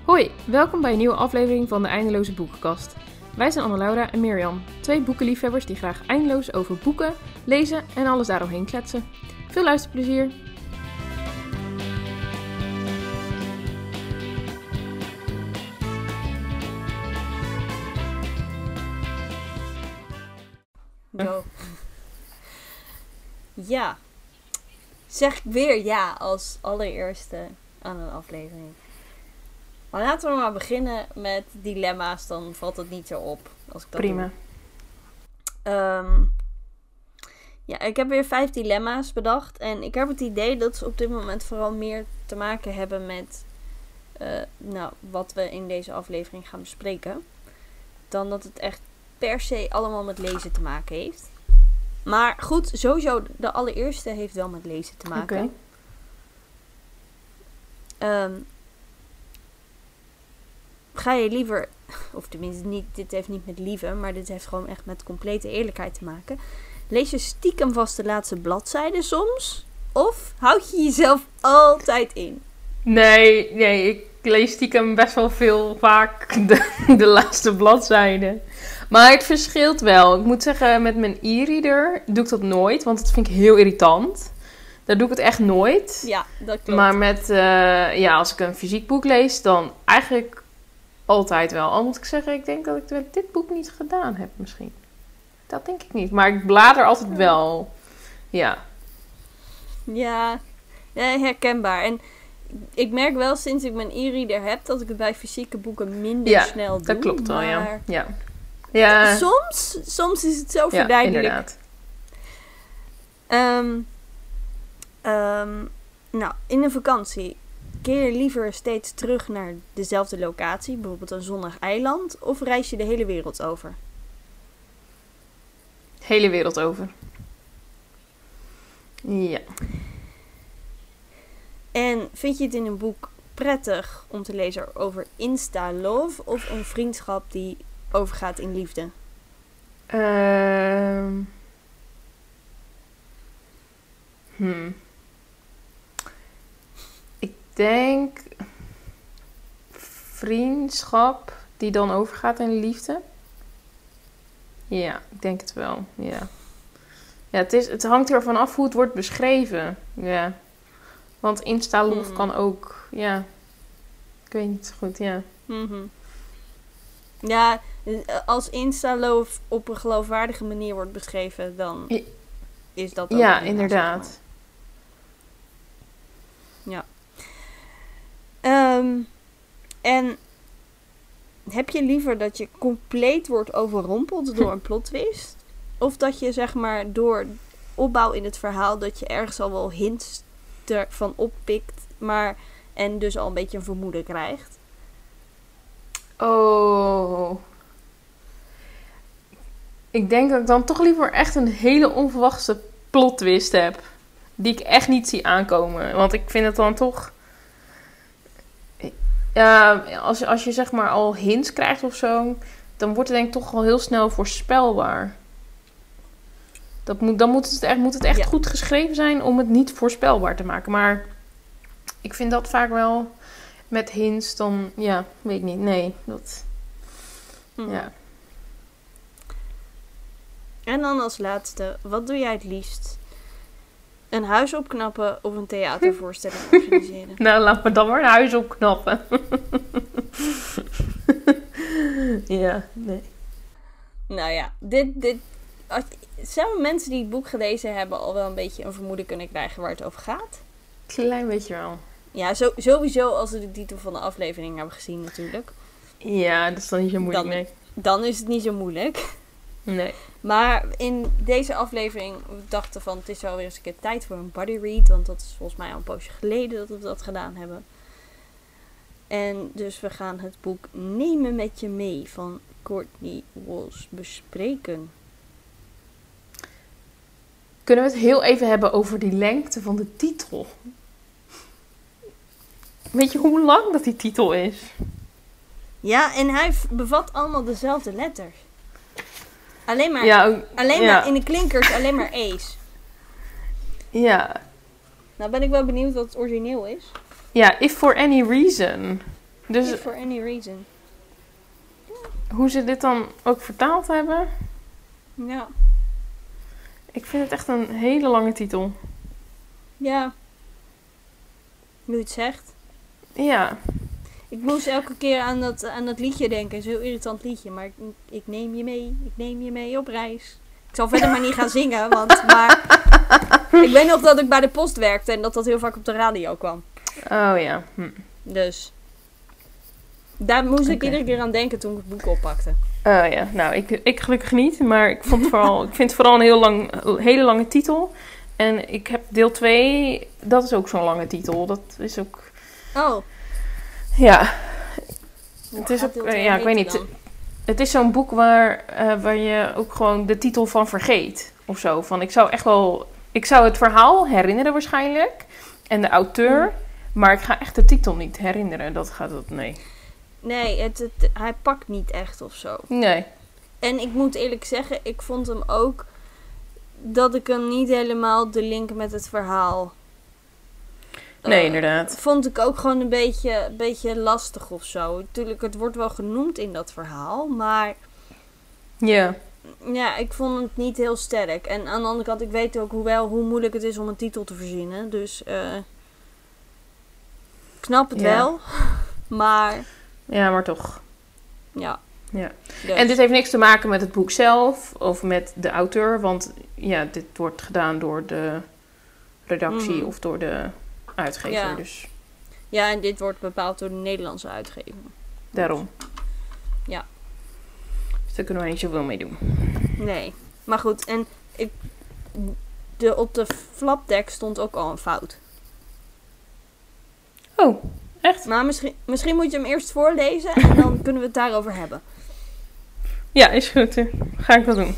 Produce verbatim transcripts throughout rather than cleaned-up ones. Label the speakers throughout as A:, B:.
A: Hoi, welkom bij een nieuwe aflevering van de Eindeloze Boekenkast. Wij zijn Anne-Laura en Mirjam, twee boekenliefhebbers die graag eindeloos over boeken, lezen en alles daaromheen kletsen. Veel luisterplezier!
B: Go. Ja. Zeg ik weer ja als allereerste aan een aflevering. Maar laten we maar beginnen met dilemma's. Dan valt het niet zo op als ik dat
A: Prima.
B: doe. Um, ja, ik heb weer vijf dilemma's bedacht. En ik heb het idee dat ze op dit moment vooral meer te maken hebben met uh, nou, wat we in deze aflevering gaan bespreken. Dan dat het echt per se allemaal met lezen te maken heeft. Maar goed, sowieso de allereerste heeft wel met lezen te maken. Okay. Um, ga je liever, of tenminste niet, dit heeft niet met liefde, maar dit heeft gewoon echt met complete eerlijkheid te maken. Lees je stiekem vast de laatste bladzijde soms? Of houd je jezelf altijd in?
A: Nee, nee, ik lees stiekem best wel veel vaak de, de laatste bladzijde. Maar het verschilt wel. Ik moet zeggen, met mijn e-reader doe ik dat nooit, want dat vind ik heel irritant. Daar doe ik het echt nooit.
B: Ja, dat klopt.
A: Maar met, uh, ja, als ik een fysiek boek lees, dan eigenlijk altijd wel. Al moet ik zeggen, ik denk dat ik met dit boek niet gedaan heb misschien. Dat denk ik niet. Maar ik blader altijd wel. Ja.
B: Ja, ja herkenbaar. En ik merk wel sinds ik mijn e-reader heb dat ik het bij fysieke boeken minder
A: ja,
B: snel doe.
A: Dat klopt wel,
B: maar
A: ja. ja. ja.
B: Soms, soms is het zo
A: ja,
B: verduidelijk.
A: Inderdaad.
B: Um, um, nou, in een vakantie keer je liever steeds terug naar dezelfde locatie, bijvoorbeeld een zonnig eiland, of reis je de hele wereld over?
A: Hele wereld over. Ja.
B: En vind je het in een boek prettig om te lezen over insta-love of een vriendschap die overgaat in liefde?
A: Uh, hmm. Ik denk vriendschap die dan overgaat in liefde. Ja, ik denk het wel. Ja, ja het, is, het hangt ervan af hoe het wordt beschreven. Ja. Want insta-love mm-hmm. kan ook, ja, ik weet niet goed, ja.
B: Mm-hmm. Ja, als insta-love op een geloofwaardige manier wordt beschreven, dan ja. is dat ook.
A: Ja, inderdaad.
B: Ja. Um, en heb je liever dat je compleet wordt overrompeld door een plot twist? Of dat je, zeg maar, door opbouw in het verhaal, dat je ergens al wel hints ervan oppikt, maar en dus al een beetje een vermoeden krijgt?
A: Oh. Ik denk dat ik dan toch liever echt een hele onverwachte plot twist heb. Die ik echt niet zie aankomen. Want ik vind het dan toch... Ja, als, als je zeg maar al hints krijgt of zo, dan wordt het denk ik toch al heel snel voorspelbaar. Dat moet, dan moet het echt, moet het echt ja. goed geschreven zijn om het niet voorspelbaar te maken. Maar ik vind dat vaak wel met hints dan... Ja, weet ik niet. Nee, dat...
B: Hmm.
A: Ja.
B: En dan als laatste, wat doe jij het liefst? Een huis opknappen of een theatervoorstelling organiseren?
A: Nou, laat me dan maar een huis opknappen. Ja, nee.
B: Nou ja, dit... dit als, zouden mensen die het boek gelezen hebben al wel een beetje een vermoeden kunnen krijgen waar het over gaat?
A: Klein beetje wel.
B: Ja, zo, sowieso als ze de titel van de aflevering hebben gezien natuurlijk.
A: Ja, dat is dan niet zo moeilijk,
B: dan,
A: nee.
B: Dan is het niet zo moeilijk.
A: Nee.
B: Maar in deze aflevering dachten we van het is wel weer eens een keer tijd voor een buddy read. Want dat is volgens mij al een poosje geleden dat we dat gedaan hebben. En dus we gaan het boek Neem me met je mee van Courtney Walsh bespreken.
A: Kunnen we het heel even hebben over die lengte van de titel? Weet je hoe lang dat die titel is?
B: Ja, en hij bevat allemaal dezelfde letters. Alleen maar,
A: ja,
B: alleen
A: ja.
B: maar in de klinkers alleen maar E's.
A: Ja.
B: Nou ben ik wel benieuwd wat het origineel is.
A: Ja, if for any reason. Dus
B: If for any reason.
A: hoe ze dit dan ook vertaald hebben...
B: Ja.
A: Ik vind het echt een hele lange titel.
B: Ja. Nu je het zegt.
A: Ja.
B: Ik moest elke keer aan dat, aan dat liedje denken. Het is een heel irritant liedje. Maar ik, ik neem je mee. Ik neem je mee op reis. Ik zal verder maar niet gaan zingen. Want, maar ik weet nog dat ik bij de post werkte. En dat dat heel vaak op de radio kwam.
A: Oh ja. Hm.
B: Dus. Daar moest ik
A: Oké.
B: iedere keer aan denken toen ik het boek oppakte.
A: Oh ja. Nou, ik, ik gelukkig niet. Maar ik, vond het vooral, ik vind het vooral een heel lang, hele lange titel. En ik heb deel twee. Dat is ook zo'n lange titel. Dat is ook...
B: Oh.
A: Ja.
B: Hoe
A: Het is
B: gaat
A: ook...
B: deel
A: eh,
B: twee
A: ja, ik weet
B: heten
A: niet.
B: dan?
A: Het is zo'n boek waar, eh, waar je ook gewoon de titel van vergeet. Of zo. Van, ik zou echt wel... Ik zou het verhaal herinneren waarschijnlijk. En de auteur.
B: Mm.
A: Maar ik ga echt de titel niet herinneren. Dat gaat dat... Nee.
B: Nee, het, het, hij pakt niet echt of zo.
A: Nee.
B: En ik moet eerlijk zeggen, ik vond hem ook dat ik hem niet helemaal de link met het verhaal.
A: Nee,
B: eh,
A: inderdaad.
B: Vond ik ook gewoon een beetje, een beetje lastig of zo. Natuurlijk, het wordt wel genoemd in dat verhaal, maar
A: Ja.
B: ja, ik vond het niet heel sterk. En aan de andere kant, ik weet ook hoe, wel, hoe moeilijk het is om een titel te verzinnen. Dus eh ik snap het
A: Ja.
B: wel, maar
A: Ja, maar toch.
B: ja.
A: Ja.
B: Dus.
A: En dit heeft niks te maken met het boek zelf of met de auteur. Want ja, dit wordt gedaan door de redactie
B: Mhm.
A: of door de uitgever.
B: Ja.
A: Dus
B: Ja, en dit wordt bepaald door de Nederlandse uitgever.
A: daarom.
B: Ja.
A: Dus daar kunnen we niet zoveel mee doen.
B: Nee. Maar goed, en ik, de, op de flapdek stond ook al een fout.
A: Oh, echt?
B: Maar misschien, misschien moet je hem eerst voorlezen en dan kunnen we het daarover hebben.
A: Ja, is goed. hè. Ga ik dat doen.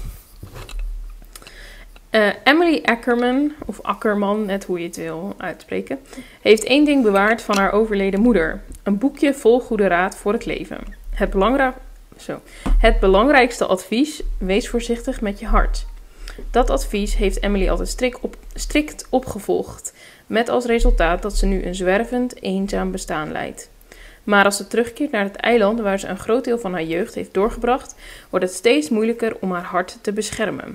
A: Eh, Emily Ackerman, of Ackerman, net hoe je het wil uitspreken, heeft één ding bewaard van haar overleden moeder. Een boekje vol goede raad voor het leven. Het, belangra- Zo. Het belangrijkste advies, wees voorzichtig met je hart. Dat advies heeft Emily altijd strikt, op, strikt opgevolgd, met als resultaat dat ze nu een zwervend, eenzaam bestaan leidt. Maar als ze terugkeert naar het eiland waar ze een groot deel van haar jeugd heeft doorgebracht, wordt het steeds moeilijker om haar hart te beschermen.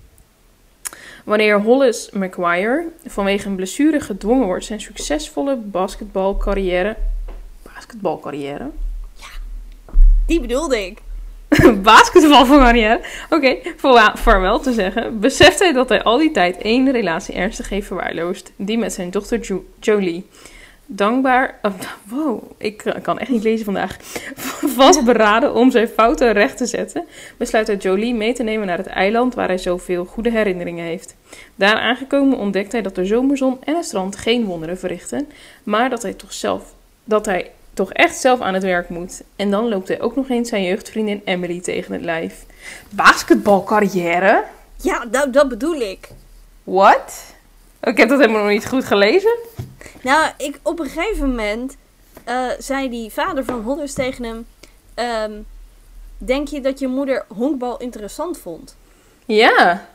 A: Wanneer Hollis McGuire vanwege een blessure gedwongen wordt zijn succesvolle basketbalcarrière... Basketbalcarrière?
B: Die bedoelde ik.
A: Basketbalcarrière? Oké, okay, voor, vaarwel te zeggen, beseft hij dat hij al die tijd één relatie ernstig heeft verwaarloosd. Die met zijn dochter jo- Jolie. Dankbaar... Oh, wow, ik uh, kan echt niet lezen vandaag. Vastberaden om zijn fouten recht te zetten, besluit hij Jolie mee te nemen naar het eiland waar hij zoveel goede herinneringen heeft. Daar aangekomen ontdekt hij dat de zomerzon en het strand geen wonderen verrichten, maar dat hij toch zelf... Dat hij toch echt zelf aan het werk moet. En dan loopt hij ook nog eens zijn jeugdvriendin Emily tegen het lijf. Basketbalcarrière?
B: Ja, nou, dat bedoel ik.
A: What? Ik heb dat helemaal nog niet goed gelezen.
B: Nou, ik, op een gegeven moment uh, zei die vader van Hollis tegen hem... Um, denk je dat je moeder honkbal interessant vond?
A: Ja.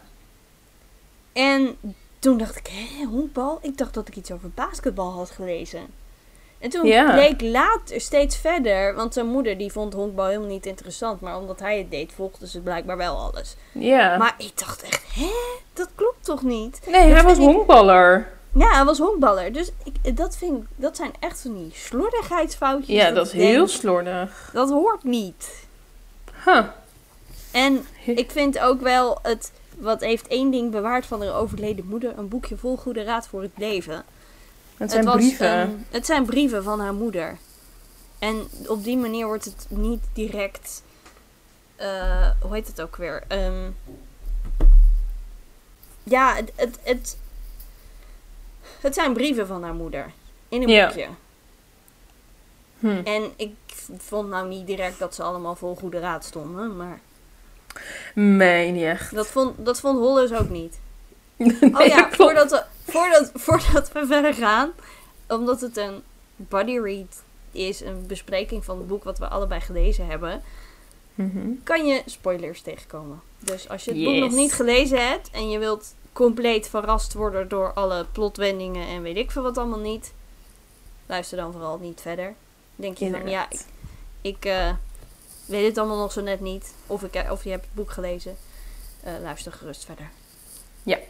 B: En toen dacht ik, hé, honkbal? Ik dacht dat ik iets over basketbal had gelezen. En toen
A: Ja.
B: bleek later steeds verder, want zijn moeder die vond honkbal helemaal niet interessant. Maar omdat hij het deed, volgde ze blijkbaar wel alles.
A: Ja.
B: Maar ik dacht echt, hè, dat klopt toch niet?
A: Nee,
B: Dat
A: hij was
B: vind ik-
A: honkballer.
B: Ja, hij was honkballer. Dus ik, dat, vind ik, dat zijn echt van die slordigheidsfoutjes.
A: Ja, dat is
B: ik denk,
A: heel slordig.
B: Dat hoort niet.
A: Huh.
B: En ik vind ook wel, het, wat heeft één ding bewaard van haar overleden moeder? Een boekje vol goede raad voor het leven.
A: Het zijn
B: was
A: brieven.
B: een- het zijn brieven van haar moeder. En op die manier wordt het niet direct... eh, hoe heet het ook weer? Ehm, ja, het, het, het... Het zijn brieven van haar moeder. In een
A: Ja.
B: boekje.
A: Hm.
B: En ik vond nou niet direct dat ze allemaal vol goede raad stonden. Maar
A: Nee, niet echt.
B: dat vond, dat vond Hollis ook niet.
A: Nee,
B: Oh ja,
A: klopt.
B: voordat we, voordat, voordat we verder gaan. Omdat het een buddy read is. Een bespreking van het boek wat we allebei gelezen hebben.
A: Mhm.
B: Kan je spoilers tegenkomen. Dus als je het boek
A: Yes.
B: nog niet gelezen hebt. En je wilt compleet verrast worden door alle plotwendingen. En weet ik veel wat allemaal niet. Luister dan vooral niet verder. denk je
A: Inderdaad.
B: van, ja, ik, ik uh, weet het allemaal nog zo net niet. Of, ik, of je hebt het boek gelezen. Uh, luister gerust verder.
A: Ja.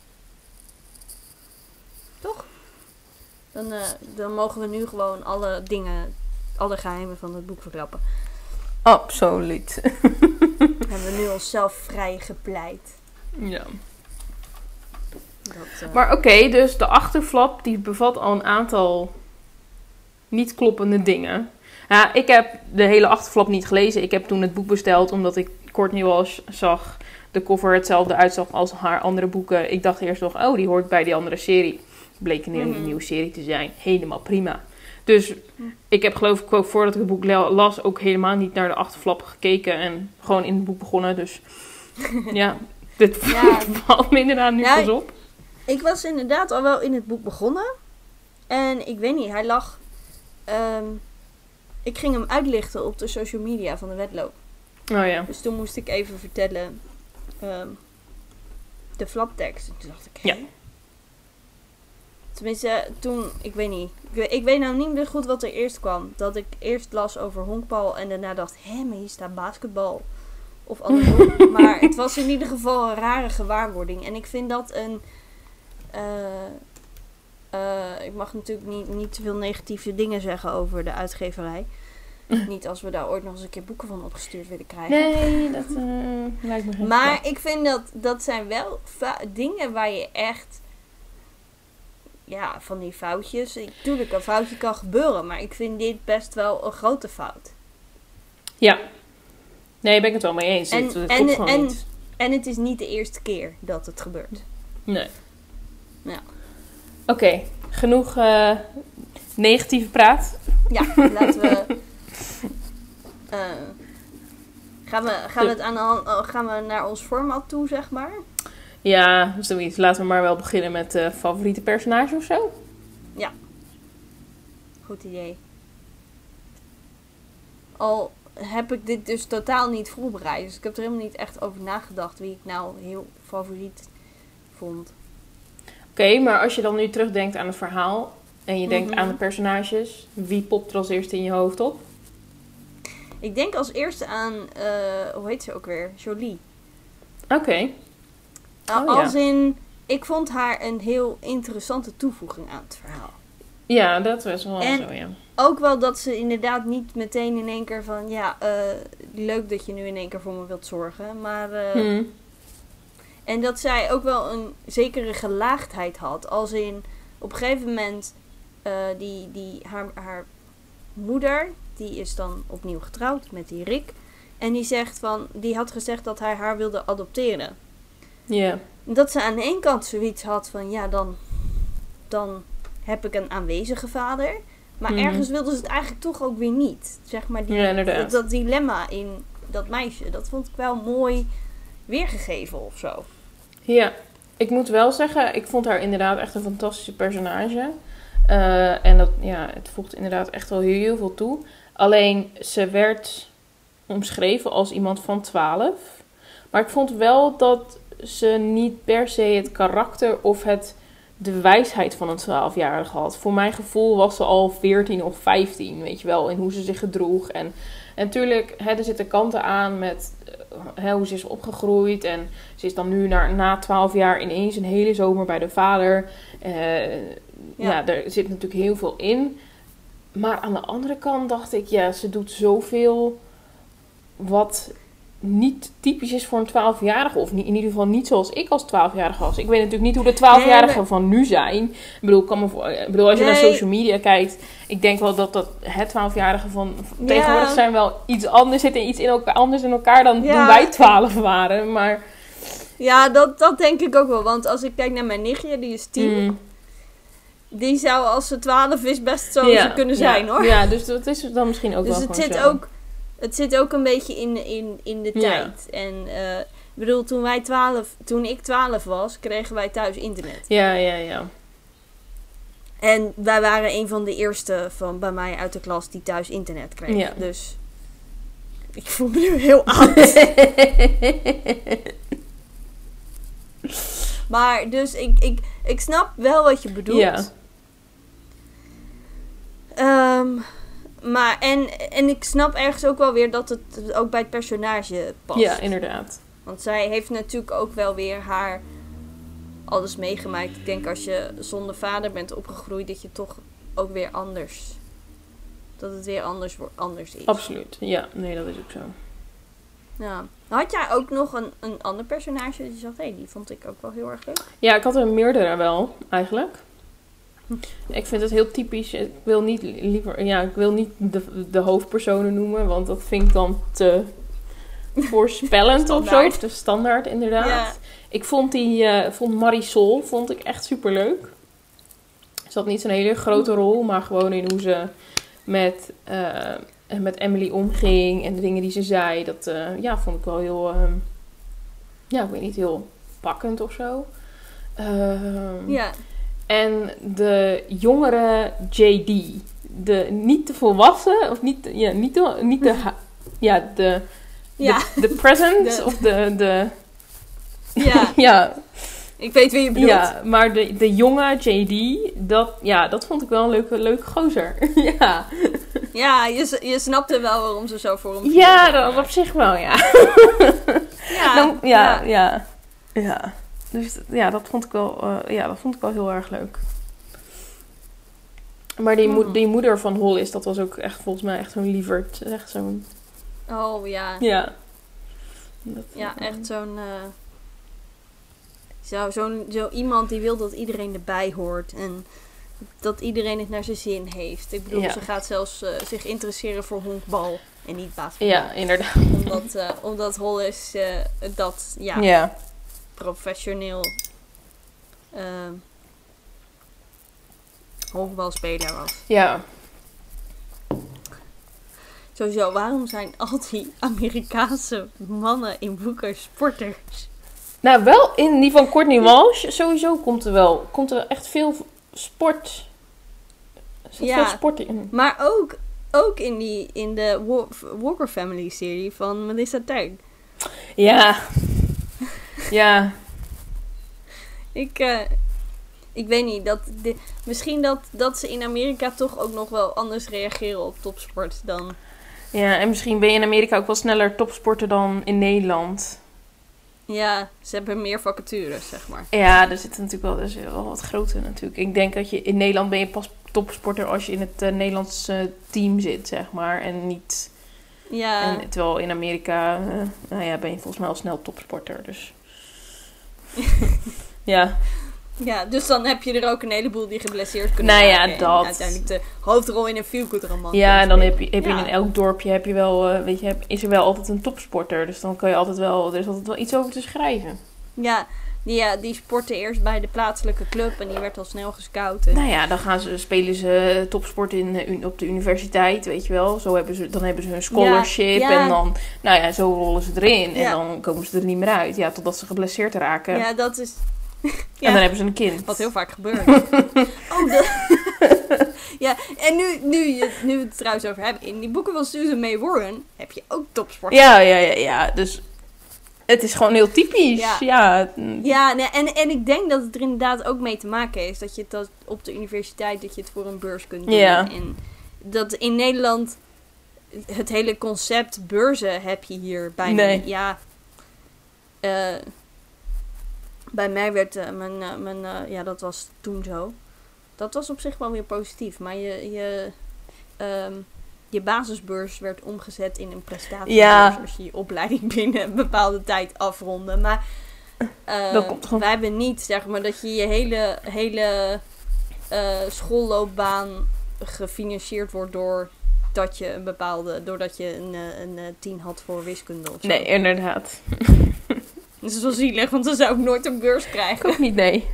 B: Toch? Dan, uh, dan mogen we nu gewoon alle dingen, alle geheimen van het boek verklappen.
A: Absoluut.
B: Hebben we nu onszelf vrij gepleit.
A: Ja.
B: Dat, uh...
A: Maar oké, okay, dus de achterflap die bevat al een aantal niet kloppende dingen. Ja, ik heb de hele achterflap niet gelezen. Ik heb toen het boek besteld omdat ik Courtney Walsh zag. De cover hetzelfde uitzag als haar andere boeken. Ik dacht eerst nog, oh, die hoort bij die andere serie. Bleek een hele
B: Mm-hmm.
A: nieuwe serie te zijn. Helemaal prima. Dus ik heb geloof ik ook voordat ik het boek las ook helemaal niet naar de achterflap gekeken. En gewoon in het boek begonnen. Dus ja, dit
B: Ja.
A: valt me inderdaad nu
B: Ja,
A: pas op.
B: Ik was inderdaad al wel in het boek begonnen. En ik weet niet, hij lag... Um, ik ging hem uitlichten op de social media van de wedloop.
A: Oh ja.
B: Dus toen moest ik even vertellen... Um, de flaptekst. En toen dacht ik...
A: Ja.
B: Hé? Tenminste, toen... Ik weet niet. Ik weet, ik weet nou niet meer goed wat er eerst kwam. Dat ik eerst las over honkbal. En daarna dacht... Hé, maar hier staat basketbal. Of andersom. Maar het was in ieder geval een rare gewaarwording. En ik vind dat een... Uh, uh, ik mag natuurlijk niet, niet te veel negatieve dingen zeggen over de uitgeverij. Niet als we daar ooit nog eens een keer boeken van opgestuurd willen krijgen.
A: Nee, dat uh, lijkt me geen
B: Maar
A: plan.
B: ik vind dat dat zijn wel fa- dingen waar je echt... Ja, van die foutjes. Tuurlijk, een foutje kan gebeuren. Maar ik vind dit best wel een grote fout.
A: Ja. Nee, ben ik het wel mee eens.
B: En,
A: het, het
B: en,
A: klopt gewoon
B: en,
A: niet.
B: en het is niet de eerste keer dat het gebeurt.
A: Nee.
B: Ja.
A: Oké, okay, genoeg uh, negatieve praat.
B: Ja, laten we... Uh, gaan we, gaan we, het aan de hand, uh, gaan we naar ons format toe, zeg maar?
A: Ja, zoiets. Laten we maar wel beginnen met uh, favoriete personage of zo.
B: Ja. Goed idee. Al heb ik dit dus totaal niet voorbereid. Dus ik heb er helemaal niet echt over nagedacht wie ik nou heel favoriet vond.
A: Oké, okay, maar als je dan nu terugdenkt aan het verhaal en je denkt
B: Mm-hmm.
A: aan de personages, wie popt er als eerste in je hoofd op?
B: Ik denk als eerste aan, uh, hoe heet ze ook weer? Jolie.
A: Oké. Okay.
B: Uh,
A: oh,
B: als
A: ja.
B: in, ik vond haar een heel interessante toevoeging aan het verhaal.
A: Ja, dat was wel
B: en
A: zo, ja.
B: Ook wel dat ze inderdaad niet meteen in één keer van, ja, uh, leuk dat je nu in één keer voor me wilt zorgen, maar... Uh,
A: hmm.
B: En dat zij ook wel een zekere gelaagdheid had. Als in, op een gegeven moment, uh, die, die, haar, haar moeder, die is dan opnieuw getrouwd met die Rick. En die zegt van, die had gezegd dat hij haar wilde adopteren.
A: Ja. Yeah.
B: Dat ze aan de ene kant zoiets had van, ja, dan, dan heb ik een aanwezige vader. Maar mm-hmm. ergens wilde ze het eigenlijk toch ook weer niet. Zeg maar, die,
A: ja, inderdaad.
B: dat dilemma in dat meisje, dat vond ik wel mooi weergegeven of zo.
A: Ja, ik moet wel zeggen, ik vond haar inderdaad echt een fantastische personage. Uh, en dat, ja, het voegt inderdaad echt wel heel, heel veel toe. Alleen, ze werd omschreven als iemand van twaalf. Maar ik vond wel dat ze niet per se het karakter of het, de wijsheid van een twaalfjarige had. Voor mijn gevoel was ze al veertien of vijftien, weet je wel, in hoe ze zich gedroeg. En, en natuurlijk, hè, er zitten kanten aan met hè, hoe ze is opgegroeid. En ze is dan nu na, na twaalf jaar ineens een hele zomer bij de vader. Uh, ja. ja, er zit natuurlijk heel veel in. Maar aan de andere kant dacht ik, ja, ze doet zoveel wat niet typisch is voor een twaalfjarige. Of niet, in ieder geval niet zoals ik als twaalfjarige was. Ik weet natuurlijk niet hoe de twaalfjarigen nee, maar... van nu zijn. Ik bedoel, kan me voor, ik bedoel als je nee. naar social media kijkt. Ik denk wel dat, dat het twaalfjarigen van ja. tegenwoordig zijn wel iets anders. Zitten iets in elkaar, anders in elkaar dan ja. toen wij twaalf waren. Maar...
B: Ja, dat, dat denk ik ook wel. Want als ik kijk naar mijn nichtje, die is tien. Mm. Die zou als ze twaalf is best zo ja. kunnen zijn,
A: ja.
B: hoor.
A: Ja, dus dat is dan misschien ook
B: dus
A: wel
B: het zit
A: zo.
B: ook Het zit ook een beetje in, in, in de
A: ja.
B: tijd. En uh, ik bedoel, toen wij twaalf, toen ik twaalf was, kregen wij thuis internet.
A: Ja, ja, ja.
B: En wij waren een van de eerste van bij mij uit de klas die thuis internet kreeg. Ja. Dus ik voel me nu heel oud. Maar dus ik, ik, ik snap wel wat je bedoelt.
A: Ja.
B: Um, maar, en, en ik snap ergens ook wel weer dat het ook bij het personage past.
A: Ja, inderdaad.
B: Want zij heeft natuurlijk ook wel weer haar alles meegemaakt. Ik denk als je zonder vader bent opgegroeid, dat je toch ook weer anders... Dat het weer anders, wordt, anders is.
A: Absoluut. Ja, nee, dat is ook zo.
B: Ja. Had jij ook nog een, een ander personage dat je zegt, hé, hey, die vond ik ook wel heel erg leuk?
A: Ja, ik had er meerdere wel, eigenlijk. Ik vind het heel typisch. Ik wil niet liever, ja, ik wil niet de, de hoofdpersonen noemen, want dat vind ik dan te voorspellend of zo. Te standaard, inderdaad. Ja. Ik vond die, uh, vond Marisol, vond ik echt superleuk. Ze had niet zo'n hele grote rol, maar gewoon in hoe ze met, uh, met Emily omging en de dingen die ze zei. Dat, uh, ja, vond ik wel heel, uh, ja, ik weet niet, heel pakkend of zo. Uh,
B: ja.
A: En de jongere J D, de niet te volwassen, of niet, ja, niet de, niet de, ja, de,
B: ja.
A: de, de present, de, of de, de,
B: ja.
A: ja.
B: Ik weet wie je bedoelt.
A: Ja, maar de, de jonge J D, dat, ja, dat vond ik wel een leuke, leuke gozer. ja.
B: Ja, je, je snapte wel waarom ze zo voor hem
A: gingen. Ja, dat op zich wel, ja.
B: ja,
A: Dan, ja, ja,
B: ja.
A: ja. Dus ja, dat vond ik wel, uh, ja, dat vond ik wel heel erg leuk. Maar die, mo- die moeder van Hollis, dat was ook echt volgens mij echt zo'n lieverd. Echt zo'n...
B: Oh, ja.
A: Ja.
B: Dat, ja, uh, echt zo'n... Uh, zo, zo'n zo iemand die wil dat iedereen erbij hoort. En dat iedereen het naar zijn zin heeft. Ik bedoel, ja. Ze gaat zelfs uh, zich interesseren voor honkbal. En niet basketbal.
A: Ja, inderdaad.
B: Omdat, uh, omdat Hollis uh, dat, ja...
A: Ja.
B: professioneel uh, honkbalspeler was.
A: Ja.
B: Sowieso, waarom zijn al die Amerikaanse mannen in boeken sporters?
A: Nou, wel in die van Courtney Walsh, sowieso komt er wel, komt er echt veel sport. Er zit
B: ja,
A: veel sport in.
B: Maar ook, ook in, die, in de Walker Family serie van Melissa Tang.
A: Ja. Ja.
B: Ik, uh, ik weet niet. Dat de, misschien dat, dat ze in Amerika toch ook nog wel anders reageren op topsport dan...
A: Ja, en misschien ben je in Amerika ook wel sneller topsporter dan in Nederland.
B: Ja, ze hebben meer vacatures, zeg maar.
A: Ja, er zit natuurlijk wel, er zit wel wat groter natuurlijk. Ik denk dat je in Nederland ben je pas topsporter als je in het uh, Nederlandse team zit, zeg maar. En niet...
B: Ja.
A: En terwijl in Amerika, uh, nou ja, ben je volgens mij al snel topsporter, dus... ja.
B: Ja, dus dan heb je er ook een heleboel die geblesseerd kunnen
A: nou
B: raken.
A: Ja, dat.
B: En uiteindelijk de hoofdrol in een feel-good roman.
A: Ja, en dan heb je, heb je
B: ja.
A: in elk dorpje heb je wel, uh, weet je, heb, is er wel altijd een topsporter. Dus dan kan je altijd wel, er is altijd wel iets over te schrijven.
B: Ja, die, ja, die sportte eerst bij de plaatselijke club en die werd al snel gescout. En...
A: Nou ja, dan gaan ze, spelen ze topsport in, op de universiteit, weet je wel. Zo hebben ze, dan hebben ze hun scholarship ja, ja. en dan, nou ja, zo rollen ze erin. Ja. En dan komen ze er niet meer uit. Ja, totdat ze geblesseerd raken.
B: Ja, dat is...
A: Ja. En dan hebben ze een kind.
B: Wat heel vaak gebeurt. oh, dat... ja, en nu, nu, nu we het trouwens over hebben. In die boeken van Susan May Warren heb je ook topsport.
A: Ja, ja, ja, ja. Dus het is gewoon heel typisch. Ja, ja.
B: ja nee, en, en ik denk dat het er inderdaad ook mee te maken heeft. Dat je het dat op de universiteit, dat je het voor een beurs kunt doen.
A: Ja.
B: En dat in Nederland het hele concept beurzen heb je hier bijna
A: nee.
B: niet. Ja, uh, bij mij werd uh, mijn, uh, mijn uh, ja, dat was toen zo. Dat was op zich wel weer positief. Maar je, je, um, je basisbeurs werd omgezet in een prestatiebeurs.
A: Ja.
B: Als je je opleiding binnen een bepaalde tijd afronde. Maar uh,
A: dat komt gewoon.
B: wij hebben niet, zeg maar, dat je je hele, hele uh, schoolloopbaan gefinancierd wordt door dat je een bepaalde, doordat je een, een, een tien had voor wiskunde of zo.
A: Nee, inderdaad.
B: Dat is wel zielig, want dan zou ik nooit een beurs krijgen.
A: Ik ook niet, nee.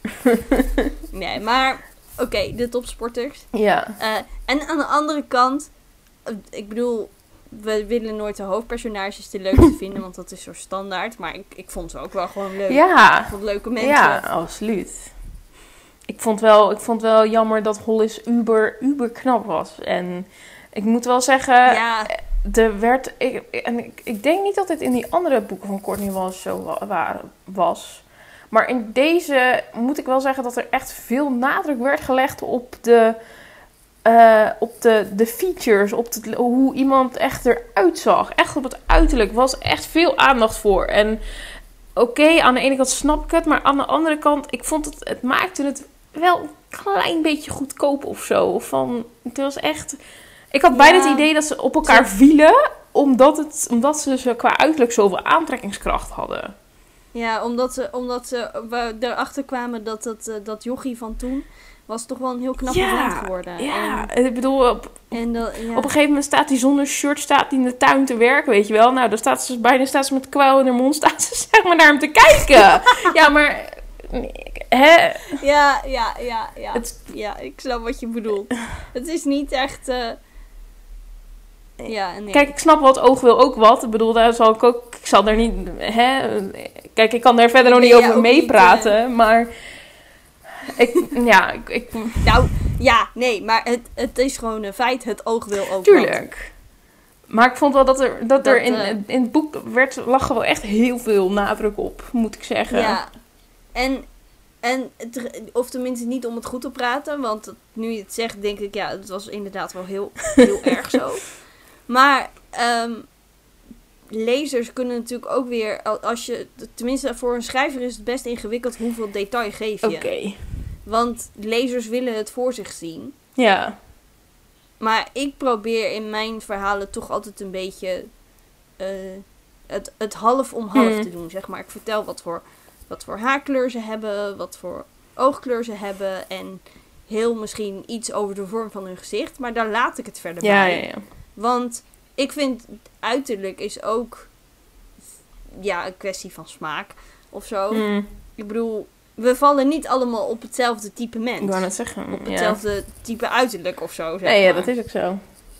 B: Nee, maar oké, okay, de topsporters.
A: Ja.
B: Uh, en aan de andere kant, uh, ik bedoel, we willen nooit de hoofdpersonages de leukste vinden, want dat is zo standaard. Maar ik, ik vond ze ook wel gewoon leuk.
A: Ja.
B: Ik vond leuke mensen.
A: Ja, absoluut. Ik vond wel, ik vond wel jammer dat Hollis uber, uber knap was. En ik moet wel zeggen...
B: Ja.
A: Er werd, ik, en ik, ik denk niet dat dit in die andere boeken van Courtney Walsh zo wa- was. Maar in deze moet ik wel zeggen dat er echt veel nadruk werd gelegd op de uh, op de, de features, op de, hoe iemand echt eruit zag. Echt op het uiterlijk was echt veel aandacht voor. En oké, okay, aan de ene kant snap ik het, maar aan de andere kant, ik vond het, het maakte het wel een klein beetje goedkoop of zo. Van, het was echt, ik had bijna ja. het idee dat ze op elkaar vielen, omdat, het, omdat ze, ze qua uiterlijk zoveel aantrekkingskracht hadden.
B: Ja, omdat ze, omdat ze we erachter kwamen dat dat, uh, dat jochie van toen was toch wel een heel knappe
A: ja,
B: vent geworden.
A: Ja, en, ik bedoel, op,
B: en dat, ja.
A: op een gegeven moment staat hij zonder shirt staat hij in de tuin te werken, weet je wel. Nou, dan staat ze bijna staat ze met kwijl in haar mond, staat ze zeg maar naar hem te kijken. Ja, maar... Hè?
B: Ja, ja, ja, ja.
A: Het,
B: ja, ik snap wat je bedoelt. Het is niet echt... Uh, ja, nee.
A: Kijk, ik snap wat oog wil ook wat. Ik bedoel, daar zal ik ook... Ik zal daar niet... Hè? Kijk, ik kan daar verder nog niet nee, over ja, meepraten. Uh, maar... Ik, ja, ik, ik...
B: Nou, ja, nee, maar het, het is gewoon een feit. Het oog wil ook
A: Tuurlijk. Wat. Maar ik vond wel dat er, dat
B: dat,
A: er in,
B: uh,
A: in het boek werd, lag er wel echt heel veel nadruk op, moet ik zeggen.
B: Ja, en... En, of tenminste niet om het goed te praten. Want nu je het zegt, denk ik, ja, het was inderdaad wel heel, heel erg zo. Maar um, lezers kunnen natuurlijk ook weer, als je, tenminste voor een schrijver is het best ingewikkeld hoeveel detail geef je.
A: Oké. Okay.
B: Want lezers willen het voor zich zien.
A: Ja.
B: Maar ik probeer in mijn verhalen toch altijd een beetje uh, het, het half om half mm. te doen, zeg maar. Ik vertel wat voor... Wat voor haarkleur ze hebben, wat voor oogkleur ze hebben. En heel misschien iets over de vorm van hun gezicht. Maar daar laat ik het verder
A: ja,
B: bij.
A: Ja, ja.
B: Want ik vind uiterlijk is ook ja, een kwestie van smaak of zo.
A: Mm.
B: Ik bedoel, we vallen niet allemaal op hetzelfde type mens.
A: Ik wou net zeggen.
B: Op hetzelfde ja. type uiterlijk of zo. Zeg
A: nee,
B: maar.
A: Ja, dat is ook zo.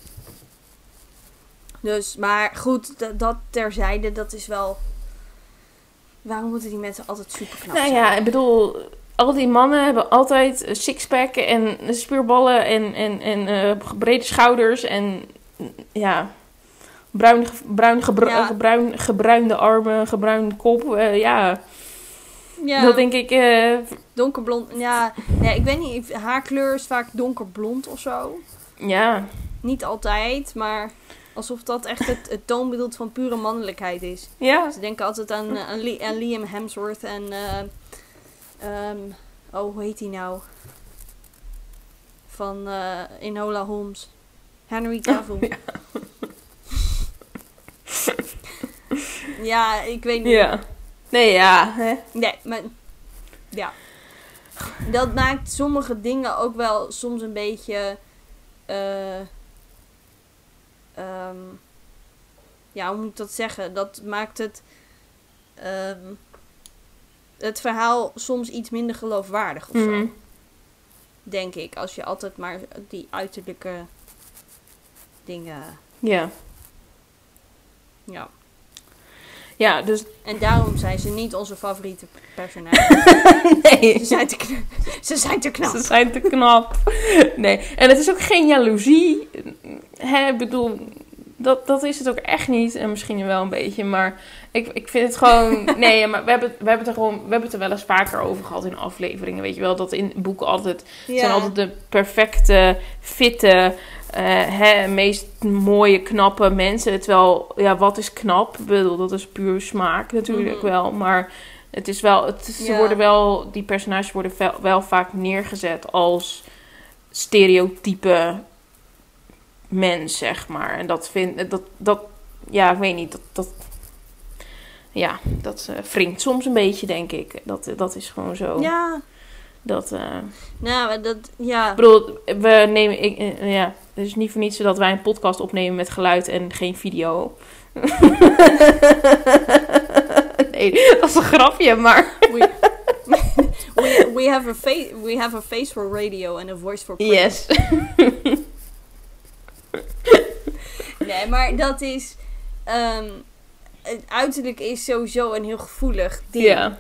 B: Dus, maar goed, d- dat terzijde, dat is wel... Waarom moeten die mensen altijd super knap
A: nou
B: zijn?
A: Ja, ik bedoel, al die mannen hebben altijd sixpack en spierballen en, en, en uh, brede schouders en ja, bruin, bruin, gebru- ja. gebruin, gebruinde armen, gebruinde kop. Uh, ja. ja, dat denk ik... Uh,
B: donkerblond, ja. Nee, ik weet niet, haarkleur is vaak donkerblond of zo.
A: Ja.
B: Niet altijd, maar... Alsof dat echt het, het toonbeeld van pure mannelijkheid is.
A: Ja.
B: Ze denken altijd aan, aan, Li- aan Liam Hemsworth en... Uh, um, oh, hoe heet hij nou? Van uh, Enola Holmes. Henry Cavill. Oh, ja. Ja, ik weet niet.
A: Ja. Nee, ja. Hè?
B: Nee, maar... Ja. Dat maakt sommige dingen ook wel soms een beetje... Uh, Um, ja, hoe moet ik dat zeggen? Dat maakt het um, het verhaal soms iets minder geloofwaardig of
A: mm-hmm.
B: zo. Denk ik. Als je altijd maar die uiterlijke dingen...
A: Ja.
B: Ja.
A: Ja, dus...
B: En daarom zijn ze niet onze favoriete personages.
A: Nee.
B: Ze zijn te knap. Ze zijn te knap.
A: Ze zijn te knap. Nee. En het is ook geen jaloezie. Hè, ik bedoel, dat, dat is het ook echt niet. En misschien wel een beetje, maar ik, ik vind het gewoon... Nee, maar we hebben, we, hebben het er gewoon, we hebben het er wel eens vaker over gehad in afleveringen. Weet je wel, dat in boeken altijd... Ja. zijn altijd de perfecte, fitte... Uh, hè, meest mooie, knappe mensen. Terwijl, ja, wat is knap? Ik bedoel, dat is puur smaak natuurlijk mm-hmm. wel. Maar het is wel, het, ze ja. worden wel, die personages worden wel, wel vaak neergezet als stereotype mens, zeg maar. En dat vind dat, dat ja, ik weet niet, dat, dat ja, dat uh, wringt soms een beetje, denk ik. Dat, dat is gewoon zo.
B: Ja.
A: Dat, uh,
B: nou, dat, ja.
A: Ik bedoel, we nemen, ik, uh, ja, het is niet voor niets dat wij een podcast opnemen met geluid en geen video. Nee, dat is een grapje, maar...
B: we, we, we, have a fa- we have a face for radio and a voice for print.
A: Yes.
B: Nee, maar dat is... Um, het uiterlijk is sowieso een heel gevoelig ding.
A: Ja.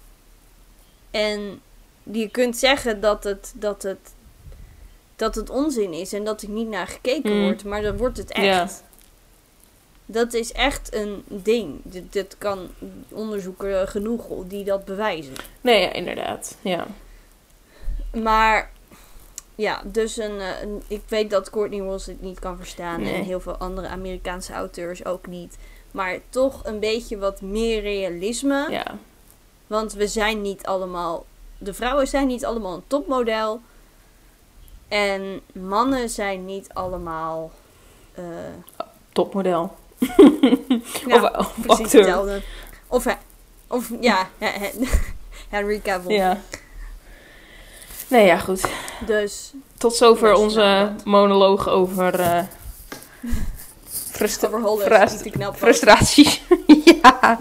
B: En je kunt zeggen dat het, dat het, dat het onzin is en dat er niet naar gekeken mm. wordt, maar dan wordt het echt. Ja. Dat is echt een ding. Dat, dat kan onderzoeken genoeg die dat bewijzen.
A: Nee, ja, inderdaad. Ja.
B: Maar ja, dus een, uh, een... Ik weet dat Courtney Ross het niet kan verstaan.
A: Nee.
B: En heel veel andere Amerikaanse auteurs ook niet. Maar toch een beetje wat meer realisme.
A: Ja.
B: Want we zijn niet allemaal... De vrouwen zijn niet allemaal een topmodel. En mannen zijn niet allemaal... Uh,
A: Topmodel.
B: ja,
A: of, of
B: precies
A: acteur.
B: hetzelfde. Of, of ja, Henry Cavill.
A: Ja. Nee, ja, goed.
B: Dus...
A: Tot zover
B: dus,
A: onze
B: nou, dat.
A: monoloog over... Uh, frustra-
B: over Hollis,
A: frust-
B: die te knap was.
A: frustraties. Ja.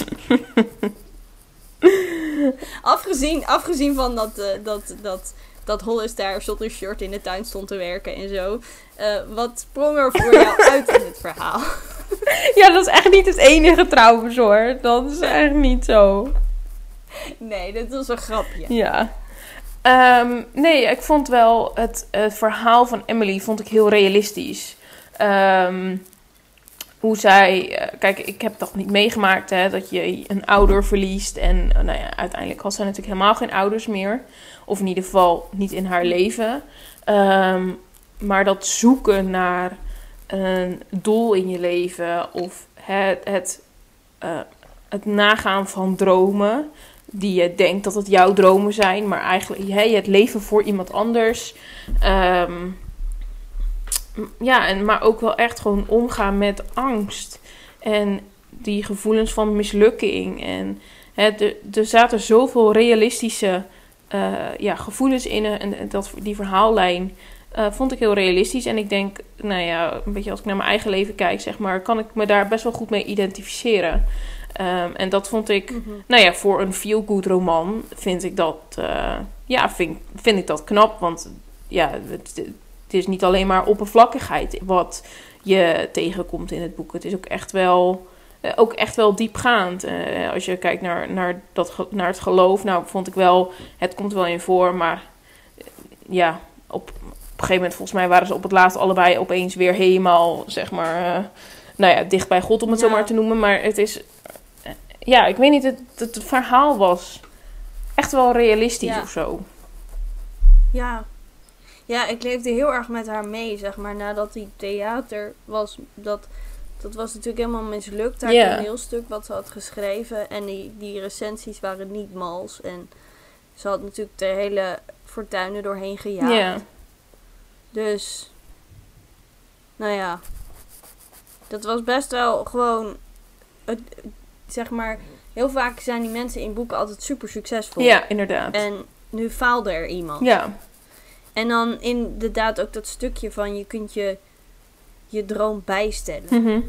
B: Afgezien, afgezien van dat, uh, dat, dat, dat Hollis daar zonder shirt in de tuin stond te werken en zo. Uh, wat sprong er voor jou uit in het verhaal?
A: Ja, dat is echt niet het enige trouwens hoor. Dat is echt niet zo.
B: Nee, dat was een grapje.
A: Ja. Um, nee, ik vond wel het, het verhaal van Emily vond ik heel realistisch. Um, hoe zij... Uh, kijk, ik heb dat niet meegemaakt, hè, dat je een ouder verliest. En uh, nou ja, uiteindelijk had zij natuurlijk helemaal geen ouders meer. Of in ieder geval niet in haar leven. Um, maar dat zoeken naar een doel in je leven. Of het, het, uh, het nagaan van dromen. Die je denkt dat het jouw dromen zijn. Maar eigenlijk hey, het leven voor iemand anders. Um, ja, en, maar ook wel echt gewoon omgaan met angst. En die gevoelens van mislukking. En hè, de, er zaten zoveel realistische uh, ja, gevoelens in. En dat, die verhaallijn uh, vond ik heel realistisch. En ik denk, nou ja, een beetje als ik naar mijn eigen leven kijk, zeg maar, kan ik me daar best wel goed mee identificeren. Um, en dat vond ik, mm-hmm. nou ja, voor een feel-good roman vind ik dat, uh, ja, vind, vind ik dat knap. Want ja, het, het is niet alleen maar oppervlakkigheid wat je tegenkomt in het boek. Het is ook echt wel, uh, ook echt wel diepgaand. Uh, als je kijkt naar, naar, dat, naar het geloof, nou vond ik wel, het komt wel in voor. Maar uh, ja, op, op een gegeven moment volgens mij waren ze op het laatst allebei opeens weer helemaal, zeg maar, uh, nou ja, dicht bij God om het ja. zo maar te noemen. Maar het is... Ja, ik weet niet, het, het, het verhaal was echt wel realistisch ja. of zo.
B: Ja. Ja, ik leefde heel erg met haar mee, zeg maar. Nadat die theater was, dat, dat was natuurlijk helemaal mislukt. Haar yeah. toneelstuk wat ze had geschreven. En die, die recensies waren niet mals. En ze had natuurlijk de hele fortuin er doorheen gejaagd. Yeah. Dus, nou ja. Dat was best wel gewoon... Het, zeg maar, heel vaak zijn die mensen in boeken altijd super succesvol.
A: Ja, inderdaad.
B: En nu faalde er iemand.
A: Ja.
B: En dan inderdaad ook dat stukje van je kunt je, je droom bijstellen.
A: Mm-hmm.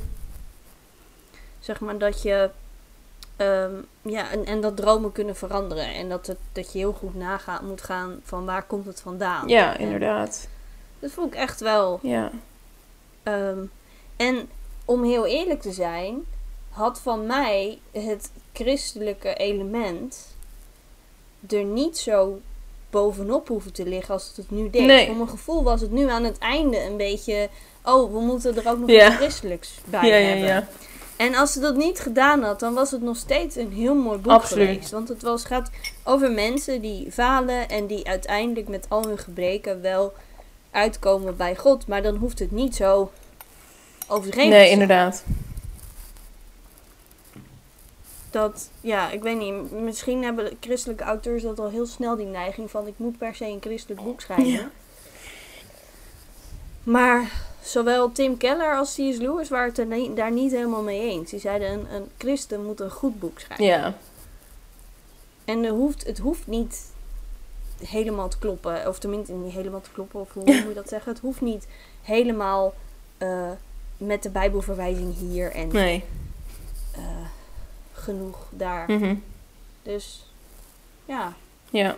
B: Zeg maar dat je, um, ja, en, en dat dromen kunnen veranderen. En dat, het, dat je heel goed nagaan moet gaan van waar komt het vandaan.
A: Ja, inderdaad.
B: En dat vond ik echt wel.
A: Ja.
B: Um, en om heel eerlijk te zijn... had van mij het christelijke element er niet zo bovenop hoeven te liggen als het het nu deed.
A: Nee.
B: Voor mijn gevoel was het nu aan het einde een beetje... oh, we moeten er ook nog
A: ja.
B: iets christelijks bij
A: ja,
B: hebben.
A: Ja, ja.
B: En als ze dat niet gedaan had, dan was het nog steeds een heel mooi boek
A: Absoluut.
B: geweest. Want het was, gaat over mensen die falen en die uiteindelijk met al hun gebreken wel uitkomen bij God. Maar dan hoeft het niet zo overdreven
A: Nee,
B: te zijn.
A: inderdaad.
B: Dat, ja, ik weet niet. Misschien hebben christelijke auteurs dat al heel snel, die neiging van... ik moet per se een christelijk boek schrijven. Ja. Maar zowel Tim Keller als C S Lewis waren het er ne- daar niet helemaal mee eens. Die zeiden, een, een christen moet een goed boek schrijven.
A: Ja.
B: En het hoeft, het hoeft niet helemaal te kloppen. Of tenminste niet helemaal te kloppen. Of hoe moet je dat zeggen? Het hoeft niet helemaal uh, met de Bijbelverwijzing hier en...
A: Nee.
B: Uh, genoeg daar.
A: Mm-hmm.
B: Dus, ja.
A: Ja.